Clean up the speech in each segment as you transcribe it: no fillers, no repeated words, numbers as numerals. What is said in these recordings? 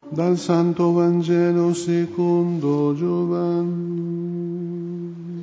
Dal Santo Vangelo secondo Giovanni.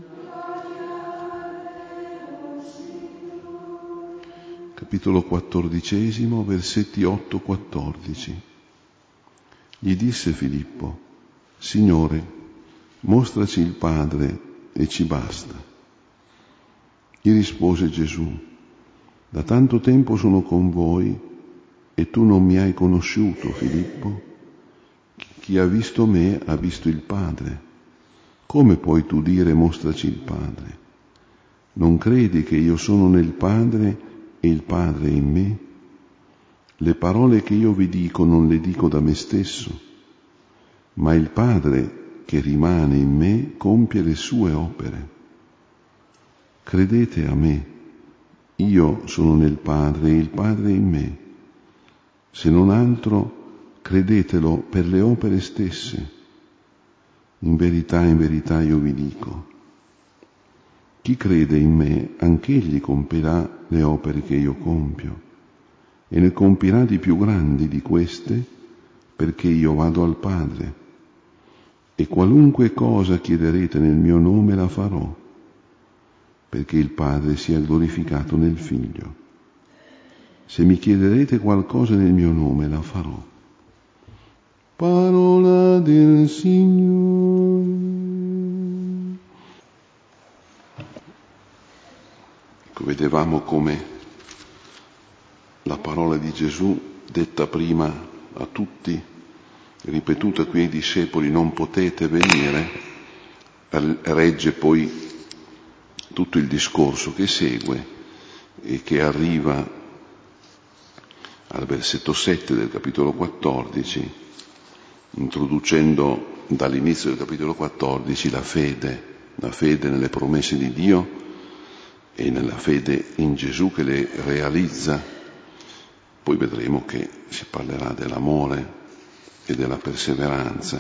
Capitolo 14, versetti 8-14. Gli disse Filippo: Signore, mostraci il Padre e ci basta. Gli rispose Gesù: da tanto tempo sono con voi e tu non mi hai conosciuto, Filippo? Chi ha visto me ha visto il Padre. Come puoi tu dire mostraci il Padre? Non credi che io sono nel Padre e il Padre in me? Le parole che io vi dico non le dico da me stesso, ma il Padre che rimane in me compie le sue opere. Credete a me, io sono nel Padre e il Padre in me. Se non altro, credetelo per le opere stesse. In verità io vi dico, chi crede in me, anch'egli compirà le opere che io compio, e ne compirà di più grandi di queste, perché io vado al Padre. E qualunque cosa chiederete nel mio nome la farò, perché il Padre sia glorificato nel Figlio. Se mi chiederete qualcosa nel mio nome la farò. Parola del Signore. Ecco, vedevamo come la parola di Gesù, detta prima a tutti, ripetuta qui ai discepoli, non potete venire, regge poi tutto il discorso che segue e che arriva al versetto 7 del capitolo 14, introducendo dall'inizio del capitolo 14 la fede nelle promesse di Dio e nella fede in Gesù che le realizza. Poi vedremo che si parlerà dell'amore e della perseveranza.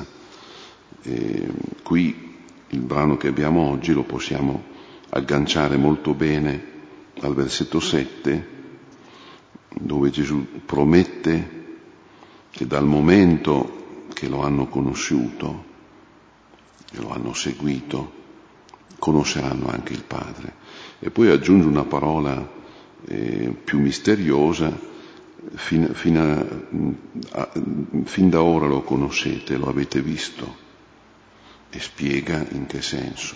Qui il brano che abbiamo oggi lo possiamo agganciare molto bene al versetto 7, dove Gesù promette che dal momento che lo hanno conosciuto, che lo hanno seguito, conosceranno anche il Padre. E poi aggiunge una parola più misteriosa: fin da ora lo conoscete, lo avete visto, e spiega in che senso.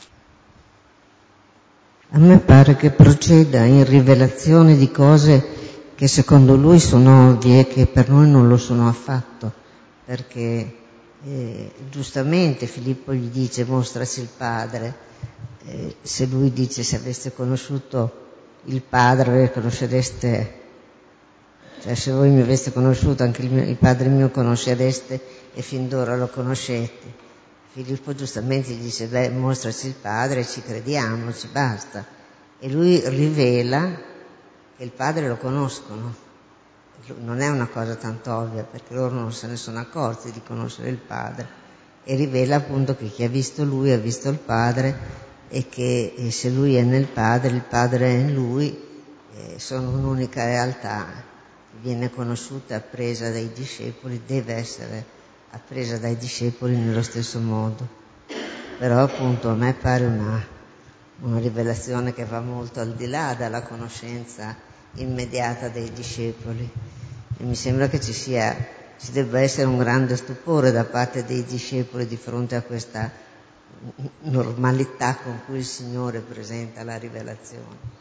A me pare che proceda in rivelazione di cose che secondo lui sono ovvie e che per noi non lo sono affatto, perché giustamente Filippo gli dice mostraci il Padre. Se lui dice se aveste conosciuto il Padre conoscereste, cioè se voi mi aveste conosciuto anche il Padre mio conoscereste e fin d'ora lo conoscete. Filippo giustamente gli dice mostraci il Padre e ci crediamo, ci basta. E lui rivela che il Padre lo conoscono. Non è una cosa tanto ovvia, perché loro non se ne sono accorti di conoscere il Padre, e rivela appunto che chi ha visto lui ha visto il Padre, e che se lui è nel Padre, il Padre è in lui, sono un'unica realtà che viene conosciuta e appresa dai discepoli, deve essere appresa dai discepoli nello stesso modo. Però appunto a me pare una rivelazione che va molto al di là della conoscenza immediata dei discepoli, e mi sembra che ci debba essere un grande stupore da parte dei discepoli di fronte a questa normalità con cui il Signore presenta la rivelazione.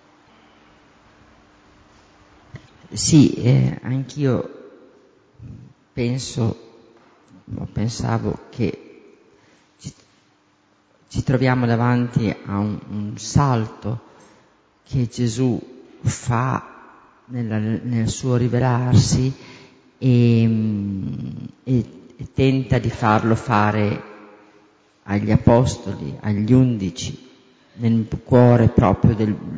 Sì, anch'io pensavo che ci troviamo davanti a un salto che Gesù fa nel suo rivelarsi e tenta di farlo fare agli apostoli, agli 11, nel cuore proprio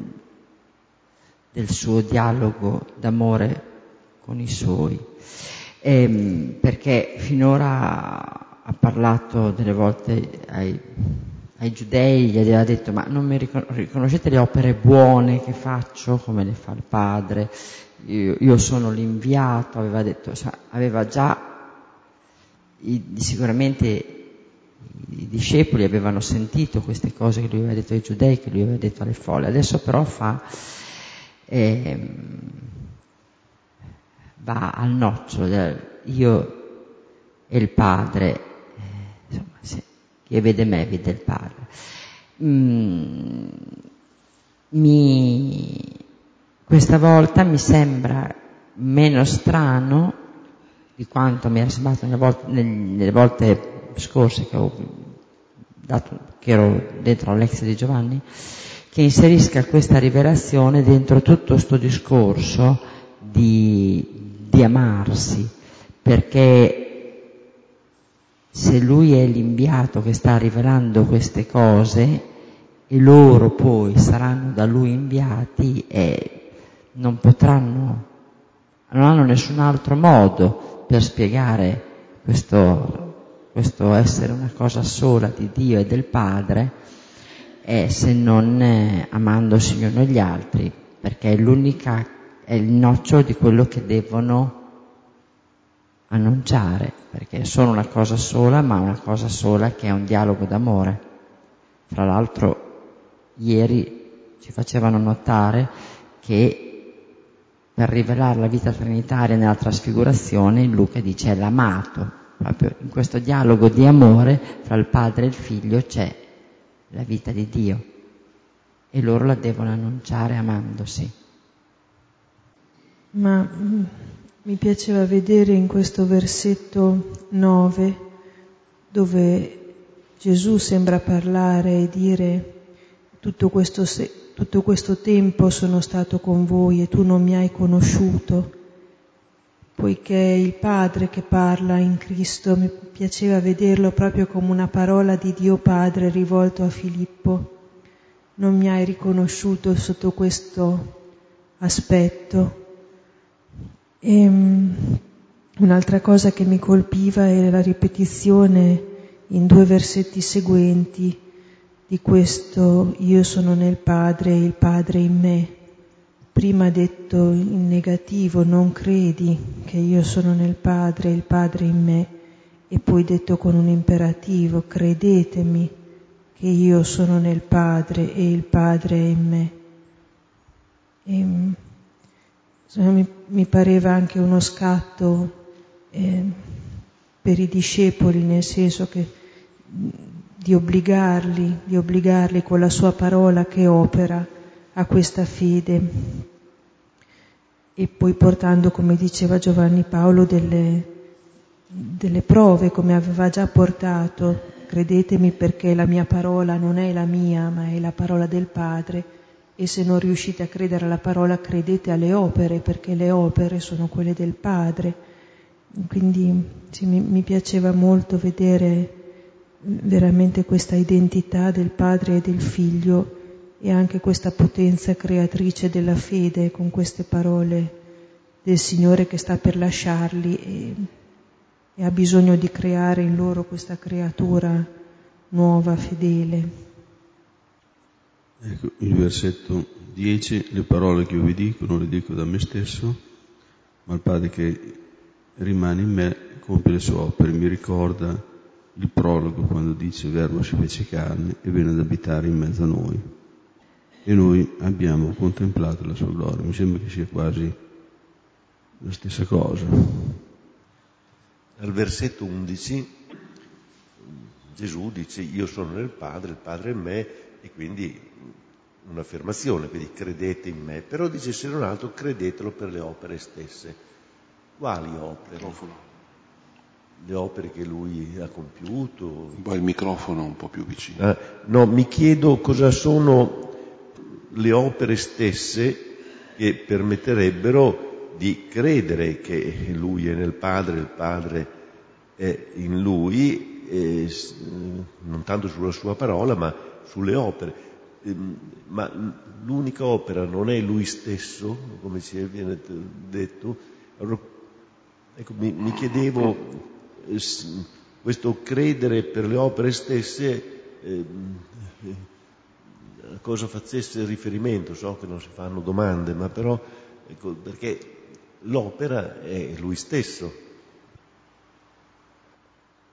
del suo dialogo d'amore con i suoi, perché finora ha parlato delle volte ai giudei, gli aveva detto ma non mi riconoscete le opere buone che faccio come le fa il Padre, io sono l'inviato, aveva detto, aveva già sicuramente i discepoli avevano sentito queste cose che lui aveva detto ai giudei, che lui aveva detto alle folle. Adesso però va al nocciolo, io e il Padre, insomma, chi vede me vede il Padre. Questa volta mi sembra meno strano di quanto mi era sembrato nelle volte scorse che ero dentro all'ex di Giovanni, che inserisca questa rivelazione dentro tutto sto discorso di amarsi, perché se lui è l'inviato che sta rivelando queste cose e loro poi saranno da lui inviati e non hanno nessun altro modo per spiegare questo essere una cosa sola di Dio e del Padre, se non amandosi gli uni e gli altri, perché è il nocciolo di quello che devono annunciare, perché sono una cosa sola, ma una cosa sola che è un dialogo d'amore. Fra l'altro ieri ci facevano notare che per rivelare la vita trinitaria nella trasfigurazione Luca dice è l'amato, proprio in questo dialogo di amore fra il padre e il figlio c'è la vita di Dio e loro la devono annunciare amandosi. Ma mi piaceva vedere in questo versetto 9 dove Gesù sembra parlare e dire tutto questo tempo sono stato con voi e tu non mi hai conosciuto, poiché il Padre che parla in Cristo mi piaceva vederlo proprio come una parola di Dio Padre rivolto a Filippo. Non mi hai riconosciuto sotto questo aspetto. E un'altra cosa che mi colpiva era la ripetizione in 2 versetti seguenti di questo io sono nel Padre e il Padre in me. Prima detto in negativo, non credi che io sono nel Padre e il Padre in me, e poi detto con un imperativo, credetemi che io sono nel Padre e il Padre è in me. Mi pareva anche uno scatto per i discepoli, nel senso che di obbligarli con la sua parola che opera a questa fede, e poi portando, come diceva Giovanni Paolo, delle prove, come aveva già portato. Credetemi perché la mia parola non è la mia, ma è la parola del Padre, e se non riuscite a credere alla parola, credete alle opere, perché le opere sono quelle del Padre. Quindi sì, mi piaceva molto vedere veramente questa identità del Padre e del Figlio e anche questa potenza creatrice della fede con queste parole del Signore che sta per lasciarli e ha bisogno di creare in loro questa creatura nuova, fedele. Ecco, il versetto 10, le parole che io vi dico non le dico da me stesso, ma il Padre che rimane in me compie le sue opere. Mi ricorda il prologo quando dice il Verbo si fece carne e venne ad abitare in mezzo a noi e noi abbiamo contemplato la sua gloria. Mi sembra che sia quasi la stessa cosa. Al versetto 11 Gesù dice io sono nel Padre, il Padre in me, e quindi un'affermazione, quindi credete in me, però dice se non altro credetelo per le opere stesse. Quali opere? Le opere che lui ha compiuto. Poi il microfono un po' più vicino. No, mi chiedo cosa sono le opere stesse che permetterebbero di credere che lui è nel Padre, il Padre è in lui, non tanto sulla sua parola ma sulle opere. Ma l'unica opera non è lui stesso, come ci viene detto. Allora, ecco, mi chiedevo questo credere per le opere stesse a cosa facesse riferimento. So che non si fanno domande, ma però ecco, perché l'opera è lui stesso.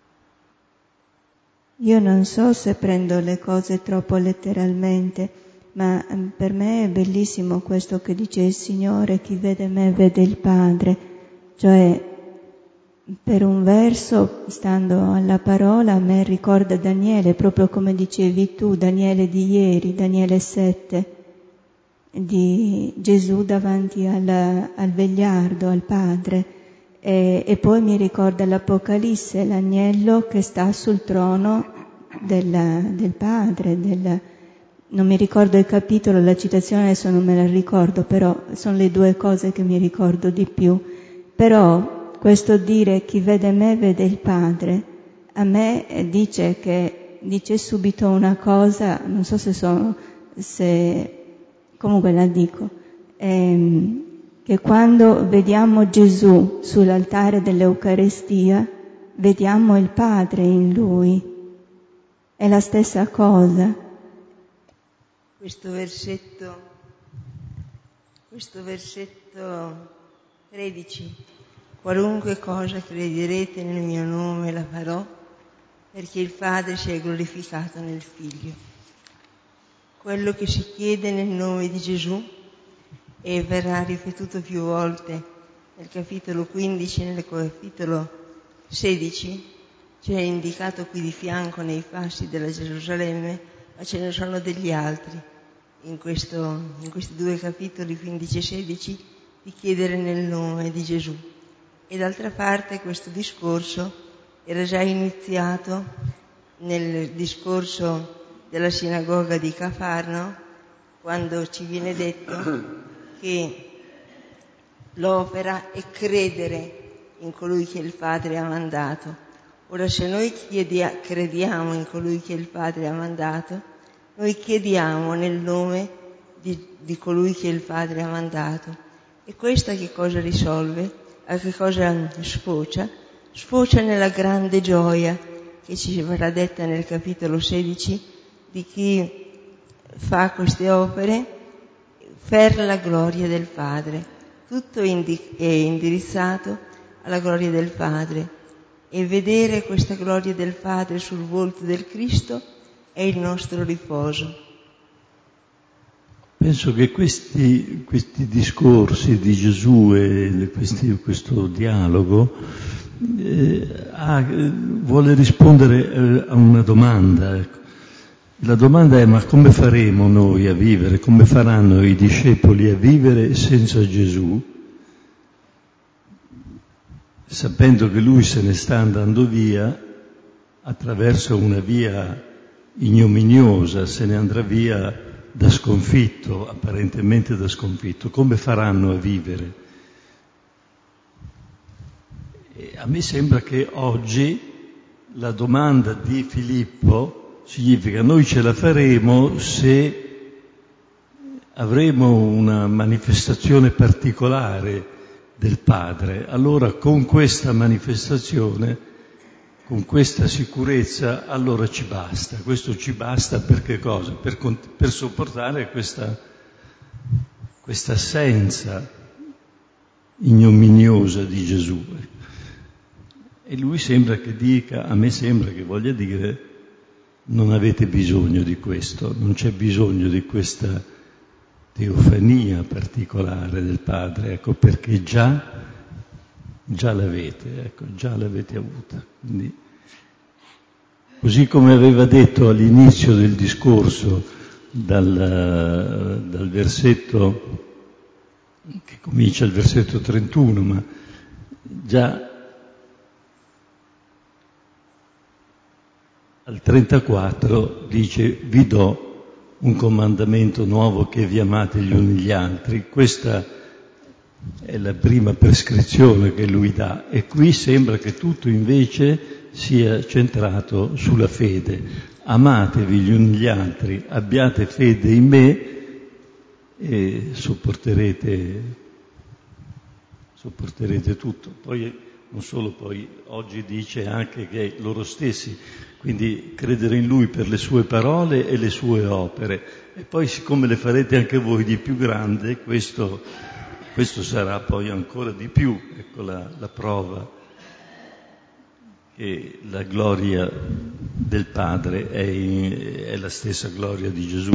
Io non so se prendo le cose troppo letteralmente, ma per me è bellissimo questo che dice il Signore: chi vede me vede il Padre. Cioè, per un verso, stando alla parola, a me ricorda Daniele, proprio come dicevi tu, Daniele di ieri, Daniele 7, di Gesù davanti al vegliardo, al Padre. E poi mi ricorda l'Apocalisse, l'agnello che sta sul trono del Padre, non mi ricordo il capitolo, la citazione adesso non me la ricordo, però sono le due cose che mi ricordo di più. Però questo dire chi vede me vede il Padre, a me dice subito una cosa, non so se comunque la dico, che quando vediamo Gesù sull'altare dell'Eucaristia, vediamo il Padre in Lui. È la stessa cosa. Questo versetto 13: qualunque cosa crederete nel mio nome la farò, perché il Padre sia glorificato nel Figlio. Quello che si chiede nel nome di Gesù, e verrà ripetuto più volte nel capitolo 15 e nel capitolo 16, c'è indicato qui di fianco nei passi della Gerusalemme, ma ce ne sono degli altri in questi due capitoli 15 e 16, di chiedere nel nome di Gesù. E d'altra parte questo discorso era già iniziato nel discorso della sinagoga di Cafarno, quando ci viene detto che l'opera è credere in colui che il Padre ha mandato. Ora, se noi crediamo in colui che il Padre ha mandato, noi chiediamo nel nome di colui che il Padre ha mandato. E questa che cosa risolve? A che cosa sfocia? Sfocia nella grande gioia che ci verrà detta nel capitolo 16 di chi fa queste opere per la gloria del Padre. Tutto è indirizzato alla gloria del Padre, e vedere questa gloria del Padre sul volto del Cristo è il nostro riposo. Penso che questi discorsi di Gesù e questo dialogo vuole rispondere a una domanda. Ecco. La domanda è: ma come faremo noi a vivere, come faranno i discepoli a vivere senza Gesù, sapendo che Lui se ne sta andando via attraverso una via ignominiosa, se ne andrà via da sconfitto, apparentemente da sconfitto. Come faranno a vivere? E a me sembra che oggi la domanda di Filippo significa: noi ce la faremo se avremo una manifestazione particolare del Padre. Allora con questa manifestazione, con questa sicurezza, allora ci basta. Questo ci basta per che cosa? Per sopportare questa assenza ignominiosa di Gesù. E lui sembra che dica, a me sembra che voglia dire: non avete bisogno di questo, non c'è bisogno di questa teofania particolare del Padre, ecco, perché già l'avete, ecco, già l'avete avuta. Quindi, così come aveva detto all'inizio del discorso, dal versetto che comincia il versetto 31, ma già al 34 dice: vi do un comandamento nuovo, che vi amate gli uni gli altri. Questa è la prima prescrizione che lui dà, e qui sembra che tutto invece sia centrato sulla fede. Amatevi gli uni gli altri, abbiate fede in me e sopporterete tutto. Poi non solo, poi oggi dice anche che loro stessi, quindi credere in Lui per le sue parole e le sue opere, e poi siccome le farete anche voi di più grande, questo sarà poi ancora di più, ecco la prova che la gloria del Padre, è la stessa gloria di Gesù.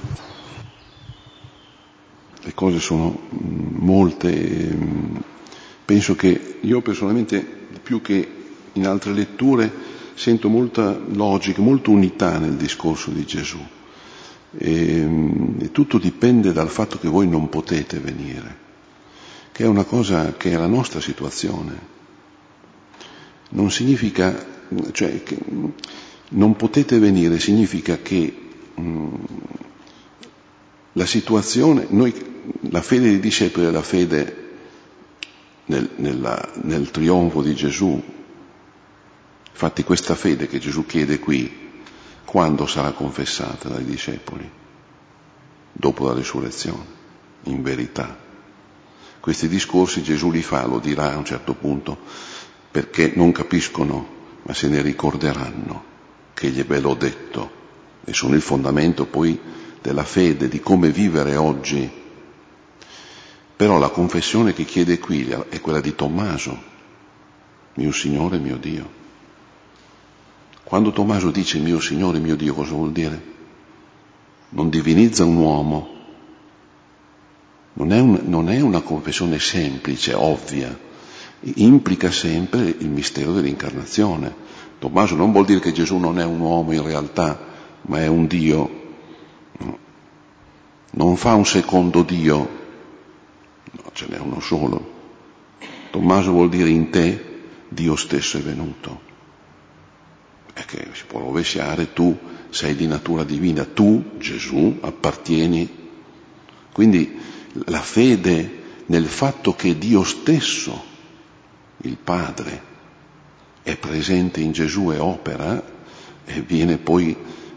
Le cose sono molte, penso che io personalmente, più che in altre letture, sento molta logica, molta unità nel discorso di Gesù. E tutto dipende dal fatto che voi non potete venire, che è una cosa che è la nostra situazione. Non significa, cioè, che non potete venire significa che la situazione, la fede dei discepoli è la fede nel trionfo di Gesù. Infatti questa fede che Gesù chiede qui, quando sarà confessata dai discepoli? Dopo la risurrezione, in verità. Questi discorsi Gesù li fa, lo dirà a un certo punto, perché non capiscono, ma se ne ricorderanno che gli ve l'ho detto, e sono il fondamento poi della fede, di come vivere oggi. Però la confessione che chiede qui è quella di Tommaso, mio Signore, mio Dio. Quando Tommaso dice mio Signore, mio Dio, cosa vuol dire? Non divinizza un uomo, non è una confessione semplice, ovvia, implica sempre il mistero dell'incarnazione. Tommaso non vuol dire che Gesù non è un uomo in realtà, ma è un Dio. Non fa un secondo Dio, no, ce n'è uno solo. Tommaso vuol dire in te Dio stesso è venuto. E che si può rovesciare, tu sei di natura divina, tu, Gesù, appartieni. Quindi la fede nel fatto che Dio stesso, il Padre, è presente in Gesù e opera, e viene poi,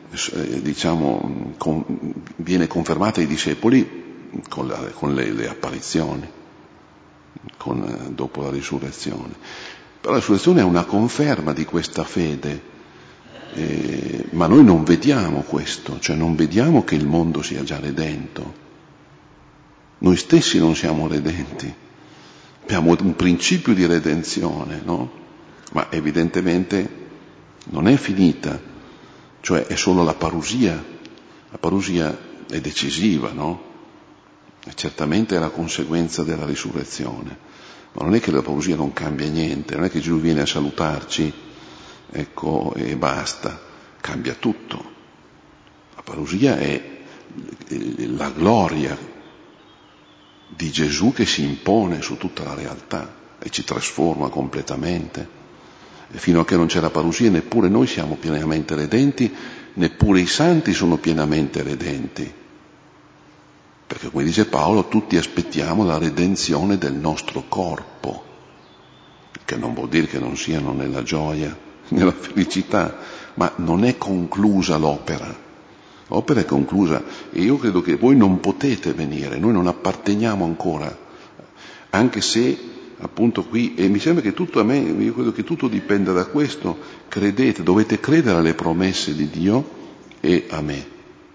viene confermata ai discepoli con le apparizioni, dopo la risurrezione. Però la risurrezione è una conferma di questa fede, ma noi non vediamo questo, cioè non vediamo che il mondo sia già redento. Noi stessi non siamo redenti, abbiamo un principio di redenzione, no? Ma evidentemente non è finita, cioè è solo la parusia è decisiva, no? E certamente è la conseguenza della risurrezione, ma non è che la parusia non cambia niente, non è che Gesù viene a salutarci, ecco, e basta, cambia tutto. La parusia è la gloria di Gesù che si impone su tutta la realtà e ci trasforma completamente. E fino a che non c'è la parusia neppure noi siamo pienamente redenti, neppure i santi sono pienamente redenti. Perché come dice Paolo, tutti aspettiamo la redenzione del nostro corpo, che non vuol dire che non siano nella gioia, nella felicità, ma non è conclusa l'opera. L'opera è conclusa e io credo che voi non potete venire, noi non apparteniamo ancora, anche se appunto qui, e mi sembra che tutto a me, io credo che tutto dipenda da questo, credete, dovete credere alle promesse di Dio e a me.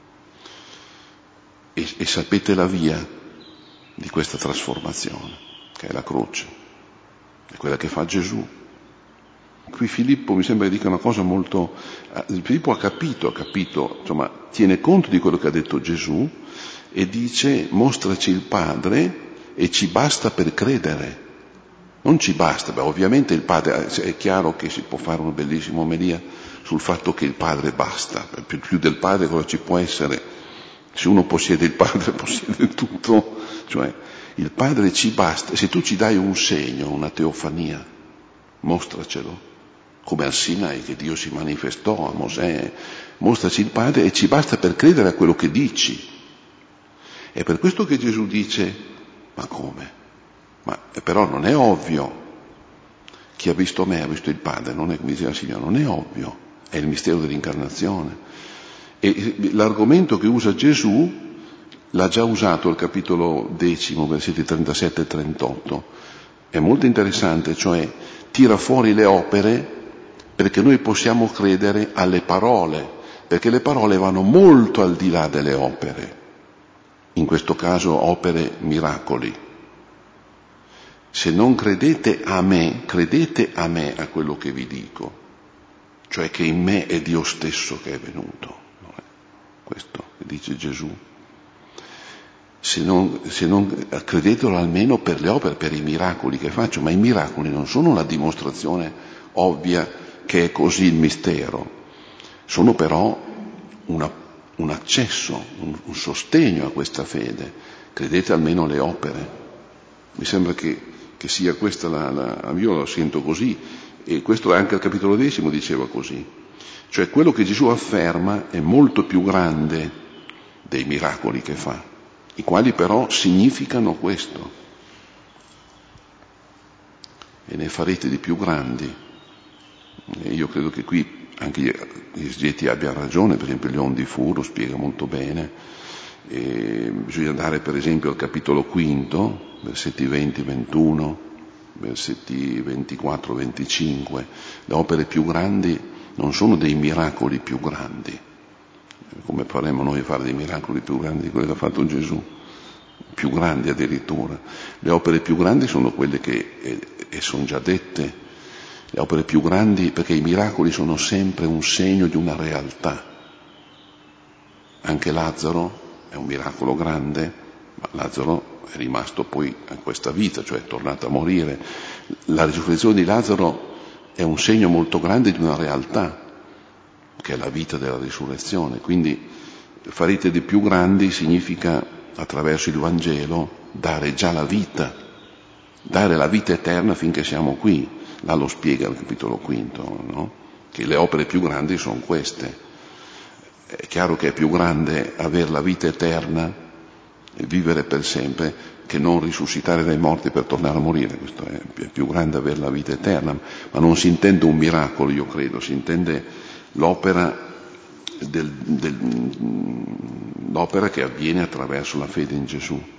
E sapete la via di questa trasformazione, che è la croce, è quella che fa Gesù. Qui Filippo mi sembra che dica una cosa molto... Filippo ha capito, insomma, tiene conto di quello che ha detto Gesù e dice mostraci il Padre e ci basta per credere. Non ci basta, ovviamente il Padre, è chiaro che si può fare una bellissima omelia sul fatto che il Padre basta, più del Padre cosa ci può essere? Se uno possiede il Padre possiede tutto, cioè il Padre ci basta, se tu ci dai un segno, una teofania, mostracelo. Come al Sinai che Dio si manifestò a Mosè, mostraci il Padre e ci basta per credere a quello che dici. È per questo che Gesù dice, ma come? Ma però non è ovvio, chi ha visto me ha visto il Padre, non è come diceva Silvia, non è ovvio, è il mistero dell'incarnazione. E l'argomento che usa Gesù l'ha già usato al capitolo 10, versetti 37 e 38, è molto interessante, cioè tira fuori le opere perché noi possiamo credere alle parole, perché le parole vanno molto al di là delle opere, in questo caso opere miracoli. Se non credete a me a quello che vi dico, cioè che in me è Dio stesso che è venuto. No? Questo che dice Gesù. Se non credetelo almeno per le opere, per i miracoli che faccio, ma i miracoli non sono la dimostrazione ovvia che è così il mistero, sono però un accesso, un sostegno a questa fede. Credete almeno alle opere. Mi sembra che sia questa io lo sento così, e questo anche al capitolo 10 diceva così. Cioè quello che Gesù afferma è molto più grande dei miracoli che fa, i quali però significano questo. E ne farete di più grandi. E io credo che qui anche gli esegeti abbiano ragione, per esempio Leon di Fou lo spiega molto bene. E bisogna andare per esempio al capitolo 5, versetti 20-21, versetti 24-25. Le opere più grandi non sono dei miracoli più grandi, come faremmo noi a fare dei miracoli più grandi di quelli che ha fatto Gesù, più grandi addirittura. Le opere più grandi sono quelle che sono già dette, le opere più grandi, perché i miracoli sono sempre un segno di una realtà. Anche Lazzaro è un miracolo grande, ma Lazzaro è rimasto poi a questa vita, cioè è tornato a morire. La risurrezione di Lazzaro è un segno molto grande di una realtà, che è la vita della risurrezione. Quindi farete di più grandi significa, attraverso il Vangelo, dare già la vita, dare la vita eterna finché siamo qui. Là lo spiega il capitolo 5, no? Che le opere più grandi sono queste. È chiaro che è più grande avere la vita eterna e vivere per sempre che non risuscitare dai morti per tornare a morire. Questo è più grande avere la vita eterna, ma non si intende un miracolo, io credo, si intende l'opera l'opera che avviene attraverso la fede in Gesù.